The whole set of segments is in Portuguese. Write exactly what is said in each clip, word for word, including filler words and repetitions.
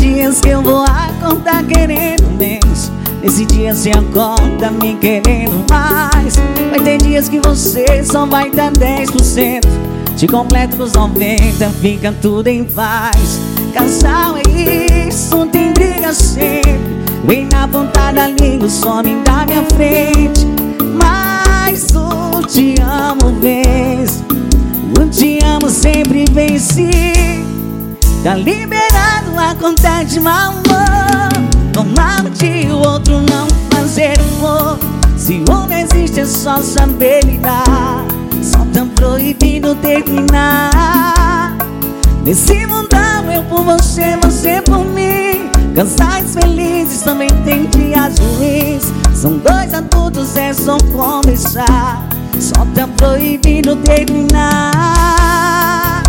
dias que eu vou acordar querendo menos. Nesse dia você acorda me querendo mais. Vai ter dias que você só vai dar dez por cento. Te completo com os noventa, fica tudo em paz. Casal é isso, tem briga sempre. Vem na ponta da língua, some da minha frente. Mas o te amo vence, o te amo sempre vence. Tá liberado a contar de mau amor. Tomar um dia o outro não fazer amor. Se um existe é só saber lidar. Só tão proibido terminar. Nesse mundão eu por você, você por mim. Casais felizes também tem dias ruins. São dois adultos, é só começar. Só tão proibido terminar.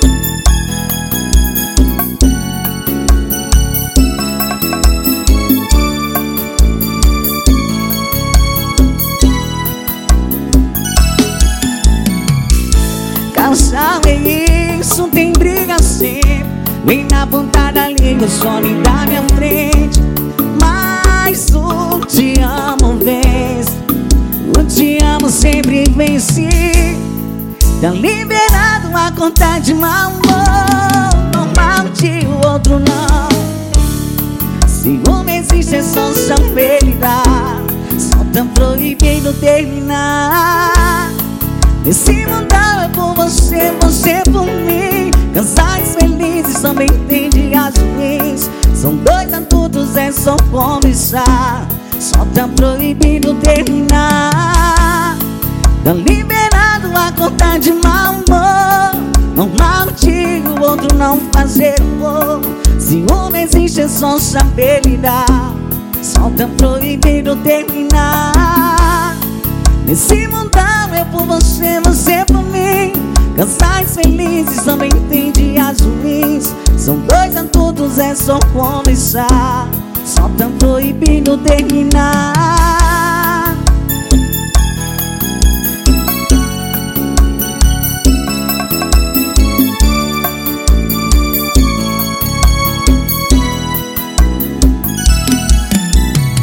Casal é isso, tem briga sempre. Vem na ponta da língua, some da minha frente. Mas o te amo vence, o te amo sempre vence. Tá liberado a contar de mau amor. Tomar um dia o outro não. Se um existe é só saber lidar. Só tão proibido terminar. Nesse mundão é por você, você por mim. Casais felizes também tem dias ruins. São dois adultos, é só começar. Só tá proibido terminar. Tá liberado a contar de mau amor. Normal um dia o outro não fazer amor. Se um existe é só saber lidar. Só tá proibido terminar. Nesse mundão é por você, você por mim. Casais felizes também tem dias ruins. São dois adultos, é só começar. Só tão proibido terminar.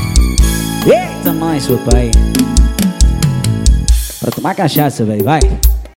Eita, nós, papai. Pra tomar cachaça, velho, vai.